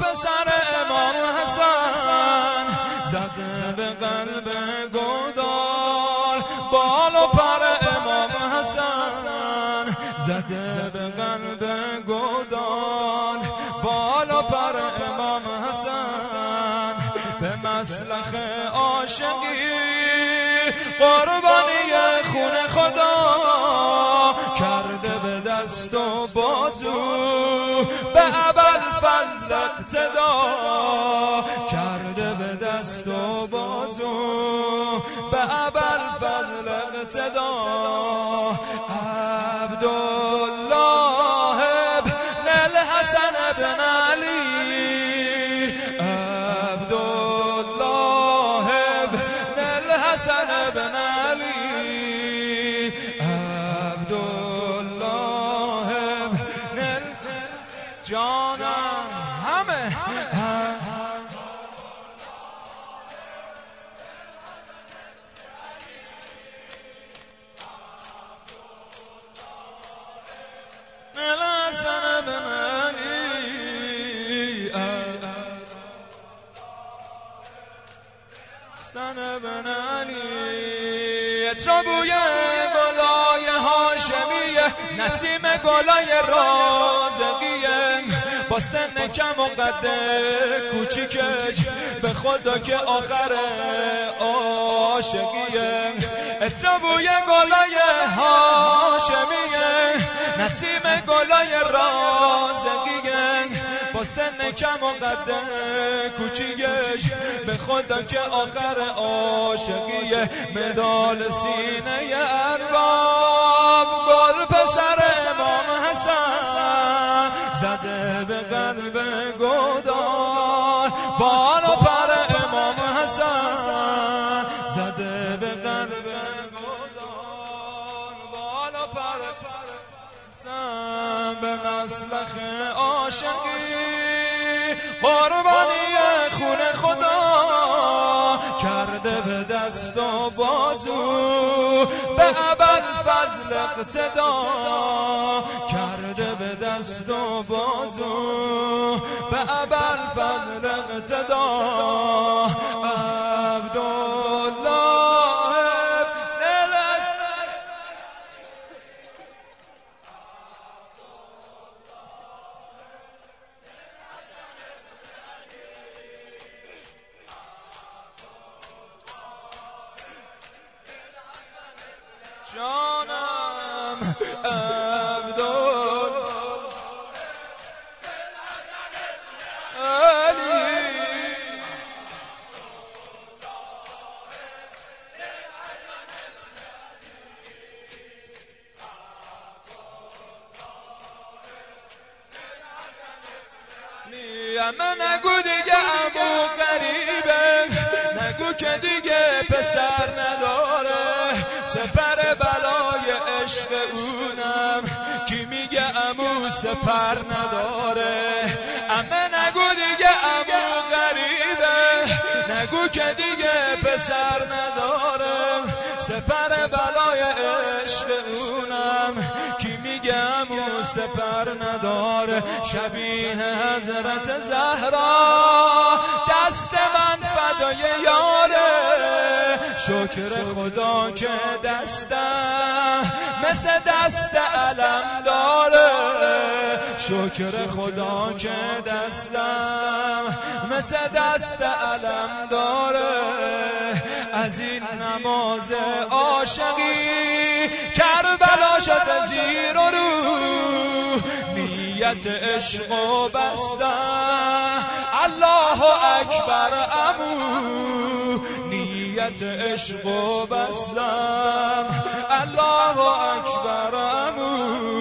پسر امام حسن زده به قلب گودال بال و پر امام حسن زده به قلب گودال بال و پر امام حسن به مسلخ عاشقی قربانی خون خدا کرده به دست و بازو به ابوالفضل اقتدا کرده به دست و بازو به ابوالفضل اقتدا عبدالله ابن الحسن بن علی عبدالله ابن الحسن بن علی عبدالله ابن جانم همه الحسن بن علی الحسن بن علی اترابوی گلای هاشمیه نسیم گلای رازقیه با سن کم و قد کوچیکش به خدا که آخر عاشقیه اترابوی گلای هاشمیه نسیم گلای رازقیه با سن کم و قد کوچیکش به خدا که آخر عاشقیه مدال سینه ارباب گل پسر امام حسن زده به قلب گودال بال و پر امام حسن زده به قلب گودال بال و پر حسن به مسلخ عاشقی قربانی خون خدا کرده به دست و بازو به ابوالفضل اقتدا کرده به دست و بازو به ابوالفضل اقتدا عبدالله ابن جانم عبدالله علی من نگو دیگه ابو غریبه نگو که دیگه پسر نداره سپر بلای عشق اونم کی میگه عمو سپر نداره اما نگو دیگه عمو غریبه نگو که دیگه پسر نداره سپر بلای عشق اونم کی میگه عمو سپر نداره شبیه حضرت زهرا دست من فدای یاره شکر خدا که دستم مثل دست علم داره شکر خدا که دستم مثل دست علم داره از این نماز عاشقی کربلا شد زیر و رو نیت عشق و بستم الله اکبر عمو نیت عشق و بستم الله اکبر عمو